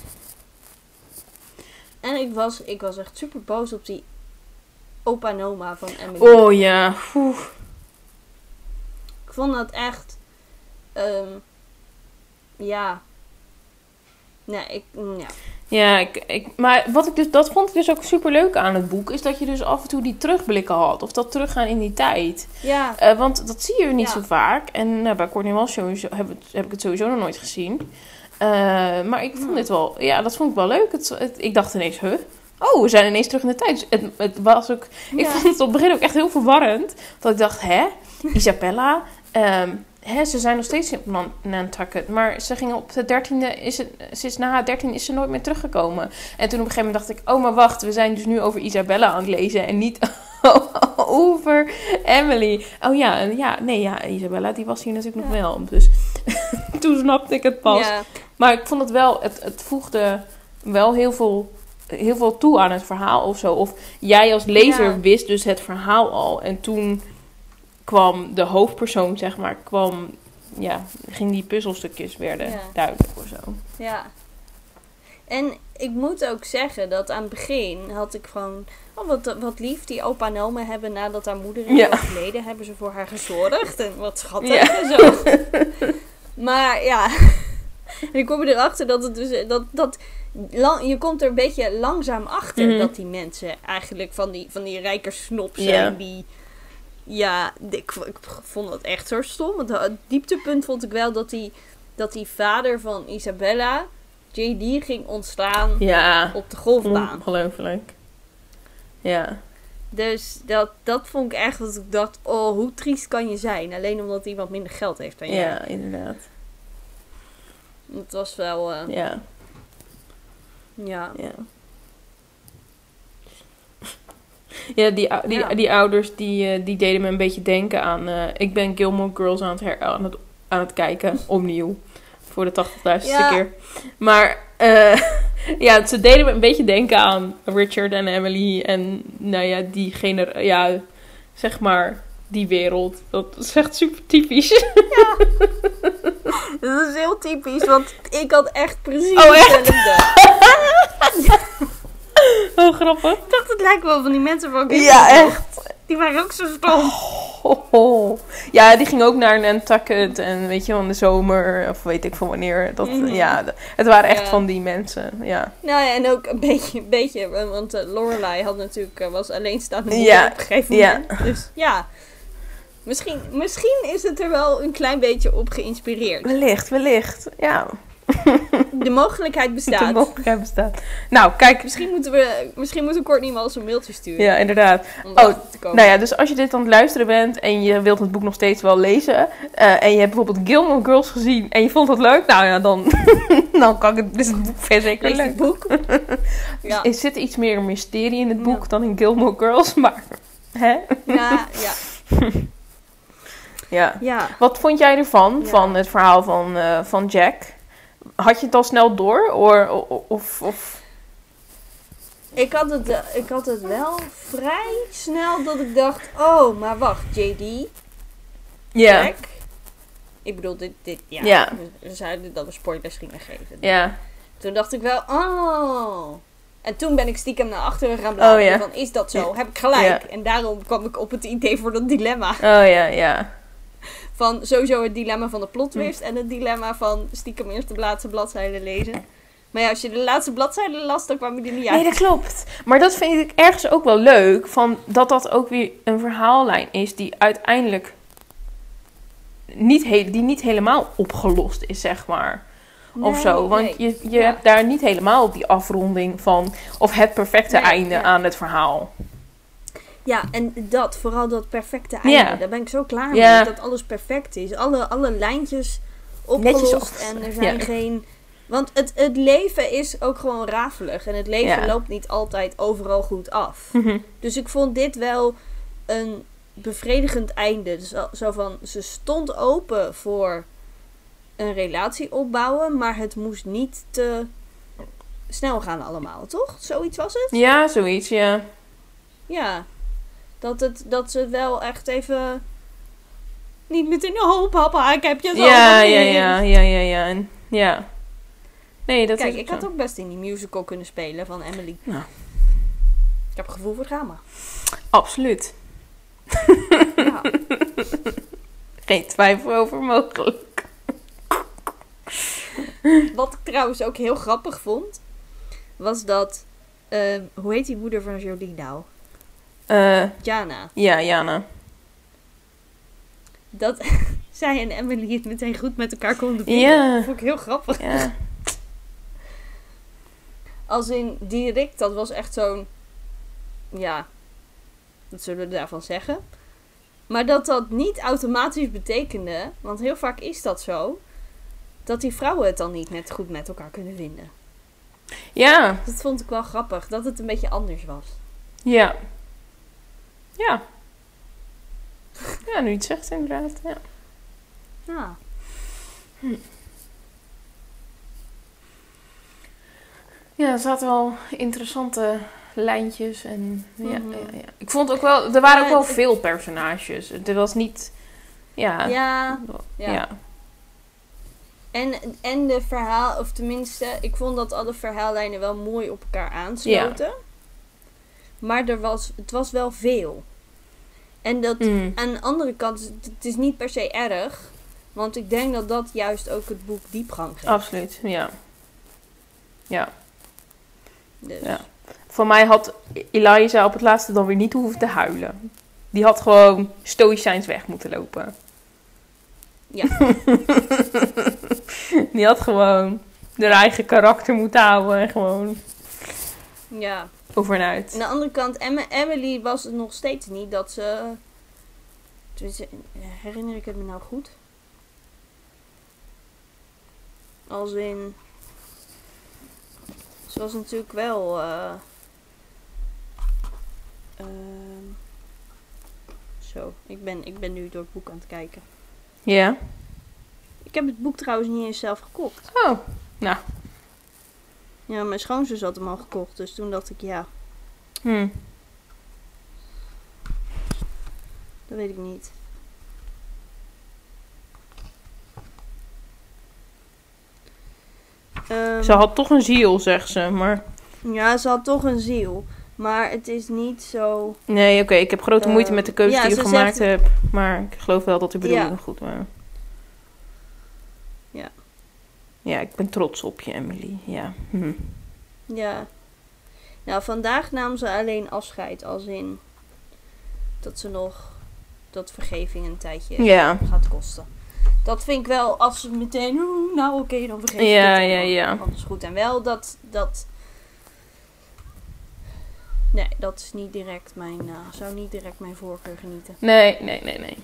B: En ik was, ik was echt super boos op die opa en oma van Emily.
A: Oh ja. Oeh.
B: Ik vond dat echt... Um, ja. Nee, ik... Ja.
A: Ja, ik, ik, maar wat ik dus, dat vond ik dus ook super leuk aan het boek. Is dat je dus af en toe die terugblikken had. Of dat teruggaan in die tijd.
B: Ja.
A: Uh, want dat zie je niet
B: ja.
A: zo vaak. En uh, bij Courtney Ross sowieso, heb, heb ik het sowieso nog nooit gezien. Uh, maar ik vond dit wel... Ja, dat vond ik wel leuk. Het, het, ik dacht ineens, huh? oh, we zijn ineens terug in de tijd. Dus het, het was ook, ik
B: Ja.
A: vond het op het begin ook echt heel verwarrend. Dat ik dacht, hè, Isabella, um, hè, ze zijn nog steeds in Nan- Nantucket. Maar ze gingen op de dertiende, is het, sinds na haar dertiende is ze nooit meer teruggekomen. En toen op een gegeven moment dacht ik, oh, maar wacht, we zijn dus nu over Isabella aan het lezen en niet over Emily. Oh ja, en ja, nee, ja, Isabella, die was hier natuurlijk
B: Ja.
A: nog wel. Dus toen snapte ik het pas.
B: Ja.
A: Maar ik vond het wel, het, het voegde wel heel veel, heel veel toe aan het verhaal of zo. Of jij als lezer
B: Ja.
A: wist dus het verhaal al. En toen kwam de hoofdpersoon, zeg maar, kwam, ja, ging die puzzelstukjes werden
B: Ja.
A: duidelijk of zo.
B: Ja. En ik moet ook zeggen dat aan het begin had ik gewoon... Oh, wat, wat lief, die opa en oma hebben nadat haar moeder is
A: Ja.
B: overleden, hebben ze voor haar gezorgd. En wat schattig
A: Ja.
B: en zo. Maar ja, en ik kom erachter dat het dus... Dat, dat, lang, je komt er een beetje langzaam achter
A: Mhm.
B: dat die mensen eigenlijk van die, van die rijke snop zijn
A: Ja.
B: die... Ja, ik, ik vond dat echt zo stom. Het, het dieptepunt vond ik wel dat die, dat die vader van Isabella, J D, ging ontstaan
A: Ja,
B: op de golfbaan.
A: ongelooflijk. Ja,
B: Dus dat, dat vond ik echt dat ik dacht, oh, hoe triest kan je zijn? Alleen omdat iemand minder geld heeft dan jij.
A: ja, inderdaad.
B: Het was wel, eh,
A: Ja,
B: ja.
A: ja. Ja, die, ou- die,
B: Ja.
A: die ouders die, eh, die deden me een beetje denken aan... eh, ik ben Gilmore Girls aan het, her, aan het, aan het kijken, opnieuw. Voor de tachtigduizendste
B: Ja.
A: keer. Maar eh, ja, ze deden me een beetje denken aan Richard en Emily. En nou ja, die gener ja, zeg maar, die wereld. Dat is echt super typisch.
B: Dat is heel typisch, want ik had echt precies
A: Oh, echt?
B: hetzelfde.
A: Oh, grappig.
B: Ik dacht, het lijkt wel van die mensen van
A: Ja, echt.
B: Die waren ook zo stom.
A: Ho, ho. Ja, die ging ook naar Nantucket en weet je, van de zomer, of weet ik van wanneer. Dat,
B: Mhm.
A: Ja, d- het waren echt
B: Ja.
A: van die mensen, ja.
B: Nou ja, en ook een beetje, een beetje want uh, Lorelai had natuurlijk, uh, was alleenstaande moeder
A: Ja,
B: op een gegeven
A: ja.
B: moment. Dus ja, misschien, misschien is het er wel een klein beetje op geïnspireerd.
A: Wellicht, wellicht, ja.
B: De mogelijkheid
A: De
B: bestaat.
A: mogelijkheid bestaat. Nou, kijk,
B: Misschien moeten we, misschien moeten we Courtney wel eens een mailtje sturen.
A: ja, inderdaad.
B: Om
A: Oh,
B: erachter te komen.
A: Nou ja, dus als je dit aan het luisteren bent en je wilt het boek nog steeds wel lezen, uh, en je hebt bijvoorbeeld Gilmore Girls gezien en je vond het leuk, nou ja, dan, dan kan ik het, is het boek veel zeker
B: Lees
A: leuk.
B: het boek. Ja.
A: Er zit iets meer mysterie in het boek
B: Ja.
A: dan in Gilmore Girls, maar... Hè?
B: Ja, ja,
A: Ja.
B: ja.
A: Wat vond jij ervan,
B: Ja.
A: van het verhaal van, uh, van Jack? Had je het al snel door? Or, of, of, of...
B: Ik had, het, uh, ik had het wel vrij snel dat ik dacht, oh, maar wacht, J D,
A: Ja.
B: Jack. Ik bedoel, dit, dit ja,
A: Ja.
B: We, we zeiden dat we spoilers gingen geven.
A: Ja.
B: Toen dacht ik wel, oh. En toen ben ik stiekem naar achteren gaan bladeren.
A: Oh, ja.
B: Van, is dat zo? Heb ik gelijk?
A: Ja.
B: En daarom kwam ik op het idee voor dat dilemma.
A: Oh ja, ja.
B: Van sowieso het dilemma van de plot twist. En het dilemma van stiekem eerst de laatste bladzijde lezen. Maar ja, als je de laatste bladzijde las, dan kwam je er niet uit.
A: Nee, dat klopt. Maar dat vind ik ergens ook wel leuk. Van dat dat ook weer een verhaallijn is die uiteindelijk niet, he- die niet helemaal opgelost is, zeg maar. Of
B: Nee,
A: zo. Want
B: nee.
A: je, je
B: Ja.
A: hebt daar niet helemaal die afronding van... Of het perfecte
B: Nee,
A: einde
B: ja.
A: aan het verhaal.
B: Ja, en dat, vooral dat perfecte einde.
A: Ja.
B: Daar ben ik zo klaar
A: Ja.
B: mee. Dat alles perfect is. Alle, alle lijntjes opgelost.
A: Netjes op-
B: En er zijn
A: ja.
B: geen... Want het, het leven is ook gewoon rafelig. En het leven
A: Ja.
B: loopt niet altijd overal goed af.
A: Mhm.
B: Dus ik vond dit wel een bevredigend einde. Dus al- zo van, ze stond open voor een relatie opbouwen. Maar het moest niet te snel gaan allemaal, toch? Zoiets was het?
A: Ja, zoiets, ja.
B: Ja, dat, het, dat ze wel echt even niet meteen, oh papa, ik heb je zo.
A: Ja, ja, ja, ja, ja, ja. En, ja. Nee, dat
B: Kijk,
A: is
B: ik
A: zo.
B: had ook best in die musical kunnen spelen van Emily.
A: Nou.
B: Ik heb gevoel voor drama.
A: Absoluut.
B: Ja.
A: Geen twijfel over mogelijk.
B: Wat ik trouwens ook heel grappig vond, was dat, uh, hoe heet die moeder van Jolie nou?
A: Uh,
B: Jana.
A: ja, Jana.
B: Dat zij en Emily het meteen goed met elkaar konden vinden.
A: Ja.
B: Dat vond ik heel grappig.
A: Ja.
B: Als in die Rick, dat was echt zo'n... Ja, wat zullen we daarvan zeggen? Maar dat dat niet automatisch betekende, want heel vaak is dat zo, dat die vrouwen het dan niet met, goed met elkaar kunnen vinden.
A: Ja.
B: Dat vond ik wel grappig, dat het een beetje anders was.
A: Ja. Ja. Ja, nu je het zegt inderdaad, ja.
B: Ja.
A: Hm. Ja, er zaten wel interessante lijntjes en ja,
B: Mm-hmm.
A: ja, ja. Ik vond ook wel, er waren
B: Ja,
A: ook wel
B: het-
A: veel personages. Het was niet, ja.
B: Ja,
A: Ja.
B: ja. En, en de verhaal, of tenminste, ik vond dat alle verhaallijnen wel mooi op elkaar aansloten. Maar er was, het was wel veel. En dat,
A: Mm.
B: aan de andere kant, het het is niet per se erg. Want ik denk dat dat juist ook het boek diepgang geeft.
A: Absoluut, ja. Ja.
B: Dus.
A: Ja. Voor mij had Eliza op het laatste dan weer niet hoeven te huilen. Die had gewoon stoïcijns weg moeten lopen.
B: Ja.
A: Die had gewoon haar eigen karakter moeten houden en gewoon
B: Ja.
A: over en uit.
B: Aan de andere kant, Em- Emily was het nog steeds niet dat ze... Tenminste, herinner ik het me nou goed? Als in... Ze was natuurlijk wel... eh, ehm, zo, ik ben, ik ben nu door het boek aan het kijken.
A: Ja.
B: Ik heb het boek trouwens niet eens zelf gekocht.
A: Oh, nou.
B: Ja, mijn schoonzus had hem al gekocht. Dus toen dacht ik, ja,
A: Hm.
B: dat weet ik niet. Ehm,
A: Ze had toch een ziel, zegt ze, maar...
B: Ja, ze had toch een ziel. Maar het is niet zo...
A: Nee, oké, ik heb grote
B: Eh,
A: moeite met de keuze
B: ja,
A: die je
B: ze
A: gemaakt
B: zegt-
A: hebt. Maar ik geloof wel dat de bedoelingen
B: Ja.
A: goed waren.
B: Ja.
A: Ja, ik ben trots op je, Emily. Ja. Hm.
B: Ja. Nou, vandaag nam ze alleen afscheid. Als in... Dat ze nog... Dat vergeving een tijdje
A: Ja.
B: gaat kosten. Dat vind ik wel... Als ze meteen... "Oeh, nou oké, dan vergeef ik
A: Ja,
B: het.
A: ja,
B: dan-
A: ja.
B: dan is het goed. En wel dat... dat nee, dat is niet direct mijn... eh, zou niet direct mijn voorkeur genieten.
A: Nee, nee, nee, nee.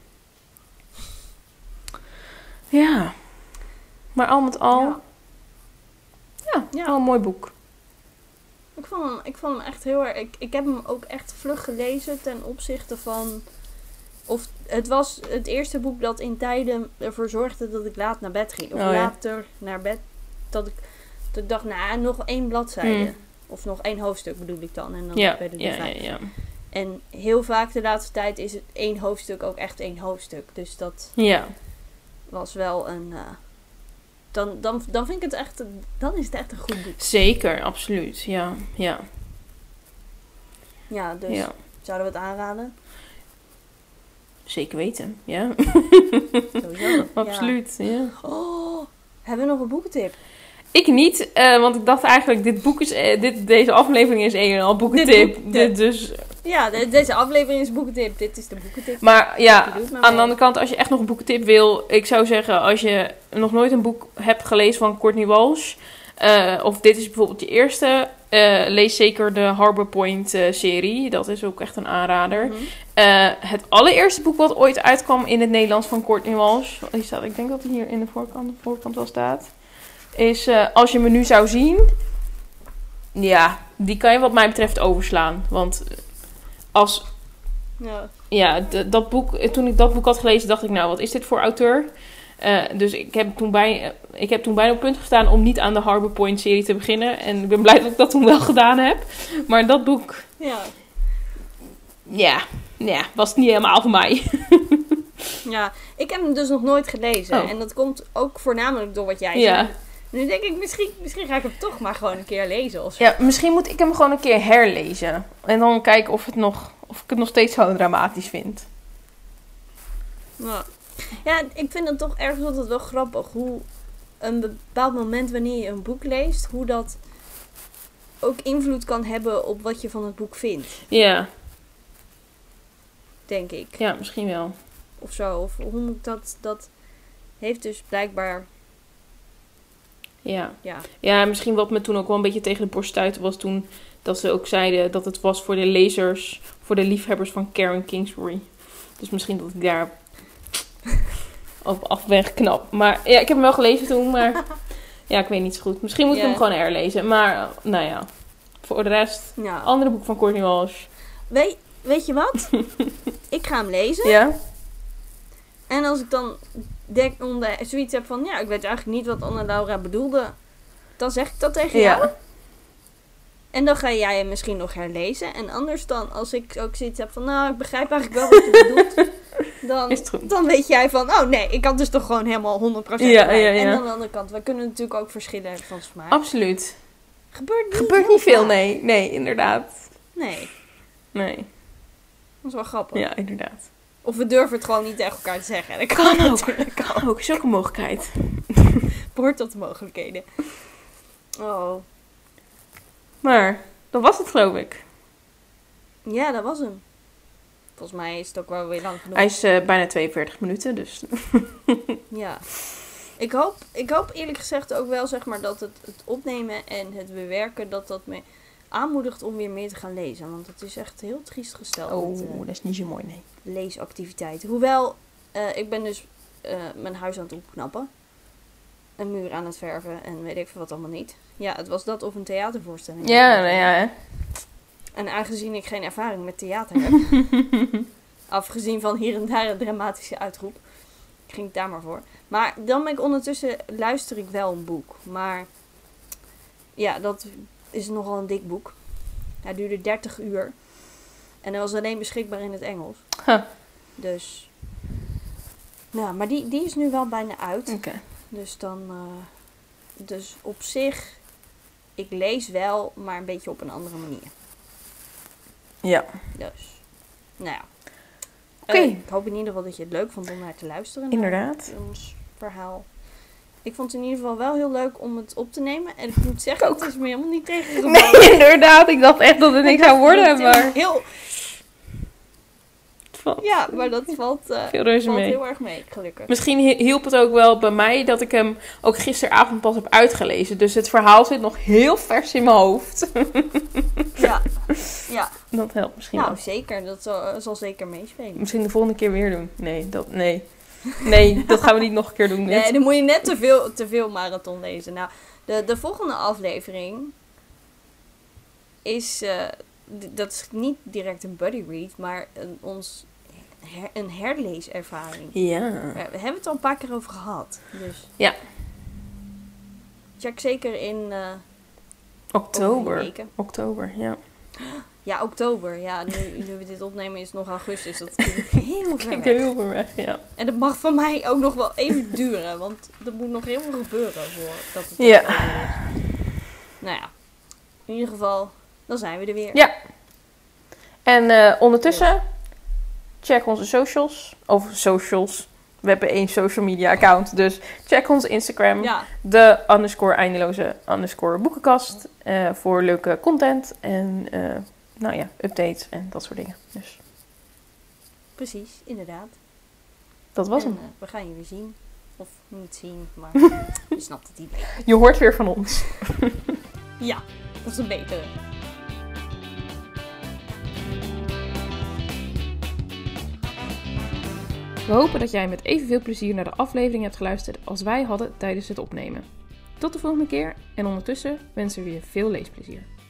A: Ja. Maar al met al...
B: Ja.
A: Ja,
B: Ja.
A: wel een mooi boek.
B: Ik vond hem, ik vond hem echt heel erg... Ik, ik heb hem ook echt vlug gelezen ten opzichte van... Of het was het eerste boek dat in tijden ervoor zorgde dat ik laat naar bed ging. Of
A: Oh, ja.
B: later naar bed. Dat ik, dat ik dacht, nou, nog één bladzijde.
A: Hmm.
B: Of nog één hoofdstuk bedoel ik dan. En dan
A: Ja,
B: werden er
A: ja, ja,
B: vijf.
A: ja.
B: En heel vaak de laatste tijd is het één hoofdstuk ook echt één hoofdstuk. Dus dat
A: Ja,
B: was wel een... eh, dan, dan, dan vind ik het echt... een- Dan is het echt een goed boek.
A: zeker, absoluut. Ja, ja,
B: Ja, dus
A: ja.
B: zouden we het aanraden?
A: Zeker weten, ja.
B: Sowieso.
A: Absoluut, ja.
B: Ja. Oh, hebben we nog een boekentip?
A: Ik niet, eh, want ik dacht eigenlijk, dit boek is, eh, dit, deze aflevering is een en al boekentip.
B: Dit boek-
A: Dit dus,
B: Ja, de- deze aflevering is boekentip. Dit is de boekentip.
A: maar ja,
B: Je doet maar
A: aan de
B: mee.
A: andere kant, als je echt nog een boekentip wil, ik zou zeggen, als je nog nooit een boek hebt gelezen van Courtney Walsh, eh, of dit is bijvoorbeeld je eerste, eh, lees zeker de Harbor Point eh, serie. Dat is ook echt een aanrader.
B: Mhm.
A: Eh, het allereerste boek wat ooit uitkwam in het Nederlands van Courtney Walsh, die staat, ik denk dat hij hier in de voorkant, de voorkant wel staat, is eh, Als je me nu zou zien. Ja, die kan je wat mij betreft overslaan. Want als,
B: Ja.
A: ja, d- dat boek, toen ik dat boek had gelezen, dacht ik, nou, wat is dit voor auteur? Eh, dus ik heb, toen bij, eh, ik heb toen bijna op het punt gestaan om niet aan de Harbor Point serie te beginnen. En ik ben blij dat ik dat toen wel gedaan heb. Maar dat boek,
B: Ja.
A: ja, ja was niet helemaal voor mij.
B: Ja, ik heb hem dus nog nooit gelezen.
A: Oh.
B: En dat komt ook voornamelijk door wat jij
A: Ja.
B: zei. Nu denk ik, misschien, misschien ga ik hem toch maar gewoon een keer lezen. Of zo.
A: Ja, misschien moet ik hem gewoon een keer herlezen. En dan kijken of, het nog, of ik het nog steeds zo dramatisch vind.
B: Ja. Ja, ik vind het toch ergens altijd wel grappig. Hoe een bepaald moment wanneer je een boek leest, hoe dat ook invloed kan hebben op wat je van het boek vindt.
A: Ja,
B: Denk ik.
A: ja, misschien wel.
B: Of zo. Of hoe moet ik dat... Dat heeft dus blijkbaar
A: Ja.
B: Ja.
A: Ja, misschien wat me toen ook wel een beetje tegen de borst stuitte was toen dat ze ook zeiden dat het was voor de lezers, voor de liefhebbers van Karen Kingsbury. Dus misschien dat ik daar op af ben geknapt. Maar ja, ik heb hem wel gelezen toen, maar ja, ik weet niet zo goed. Misschien moet ik
B: Ja.
A: hem gewoon herlezen. Maar nou ja, voor de rest,
B: Ja.
A: andere boek van Courtney Walsh.
B: Weet, weet je wat? Ik ga hem lezen.
A: Ja?
B: En als ik dan denk, onder, zoiets heb van... Ja, ik weet eigenlijk niet wat Anna Laura bedoelde. Dan zeg ik dat tegen jou.
A: Ja.
B: En dan ga jij hem misschien nog herlezen. En anders dan, als ik ook zoiets heb van... Nou, ik begrijp eigenlijk wel wat je bedoelt. Dan,
A: Is het goed.
B: dan weet jij van... Oh nee, ik had dus toch gewoon helemaal honderd procent
A: Ja,
B: gelijk.
A: ja, ja.
B: En aan de andere kant, we kunnen natuurlijk ook verschillen van smaak.
A: Absoluut.
B: Gebeurt niet,
A: Gebeurt
B: heel
A: niet veel,
B: vaak.
A: nee. Nee, inderdaad.
B: Nee,
A: Nee.
B: dat is wel grappig.
A: Ja, inderdaad.
B: Of we durven het gewoon niet tegen elkaar te zeggen. Dat kan,
A: Kan ook.
B: natuurlijk.
A: Kan ook. Is ook een mogelijkheid.
B: Behoort tot de mogelijkheden. Oh.
A: Maar, dat was het geloof ik.
B: Ja, dat was hem. Volgens mij is het ook wel weer lang genoeg.
A: Hij is uh, bijna tweeënveertig minuten, dus...
B: Ja. Ik hoop, ik hoop eerlijk gezegd ook wel zeg maar dat het, het opnemen en het bewerken, dat dat me aanmoedigt om weer meer te gaan lezen. Want het is echt heel triest gesteld
A: Oh,
B: met uh,
A: dat is niet zo mooi, nee.
B: leesactiviteiten. Hoewel, uh, ik ben dus uh, mijn huis aan het opknappen. Een muur aan het verven en weet ik veel wat allemaal niet. Ja, het was dat of een theatervoorstelling.
A: Ja, nou ja, hè.
B: En aangezien ik geen ervaring met theater heb, afgezien van hier en daar een dramatische uitroep, ging ik daar maar voor. Maar dan ben ik ondertussen, luister ik wel een boek. Maar ja, dat is nogal een dik boek. Hij duurde dertig uur. En hij was alleen beschikbaar in het Engels.
A: Huh.
B: Dus, nou, maar die, die is nu wel bijna uit.
A: Oké. Okay.
B: Dus dan, uh, dus op zich, ik lees wel, maar een beetje op een andere manier.
A: Ja.
B: Dus, nou ja.
A: Oké. Okay.
B: Uh, ik hoop in ieder geval dat je het leuk vond om naar te luisteren.
A: Inderdaad.
B: Naar ons verhaal. Ik vond het in ieder geval wel heel leuk om het op te nemen. En ik moet zeggen,
A: ook.
B: het is me helemaal niet tegengevallen.
A: Nee, inderdaad. Ik dacht echt dat het niks zou worden, maar...
B: Heel...
A: Valt...
B: Ja, maar dat valt, uh,
A: Veel reuze
B: valt
A: mee.
B: heel erg mee, gelukkig.
A: Misschien hielp het ook wel bij mij dat ik hem ook gisteravond pas heb uitgelezen. Dus het verhaal zit nog heel vers in mijn hoofd.
B: Ja, ja.
A: Dat helpt misschien
B: Nou,
A: wel.
B: zeker. Dat zal, zal zeker meespelen.
A: Misschien de volgende keer weer doen. Nee, dat, nee. Nee, dat gaan we niet nog een keer doen. Net.
B: Nee, dan moet je net te veel, te veel marathon lezen. Nou, de, de volgende aflevering is... Uh, d- dat is niet direct een buddy read, maar een, ons her, een herleeservaring.
A: Ja.
B: We, we hebben het al een paar keer over gehad. Dus
A: Ja.
B: check zeker in... Uh,
A: Oktober. Oktober, ja.
B: Ja, oktober. Ja, nu, nu we dit opnemen is het nog augustus. Dat is natuurlijk heel ver
A: Kijk
B: weg.
A: heel ver weg, ja.
B: En dat mag van mij ook nog wel even duren. Want er moet nog heel veel gebeuren voordat het
A: Ja.
B: oktober is. Nou ja, in ieder geval, dan zijn we er weer.
A: Ja. En uh, ondertussen, check onze socials. Of socials. We hebben één social media account. Dus check onze Instagram.
B: Ja.
A: De underscore eindeloze underscore boekenkast. Uh, voor leuke content. En uh, nou ja, updates en dat soort dingen. Dus
B: Precies, inderdaad.
A: dat was
B: en,
A: hem.
B: Uh, we gaan je weer zien. Of niet zien, maar je snapt het idee.
A: Je hoort weer van ons.
B: Ja, dat is een betere.
A: We hopen dat jij met evenveel plezier naar de aflevering hebt geluisterd als wij hadden tijdens het opnemen. Tot de volgende keer en ondertussen wensen we je veel leesplezier.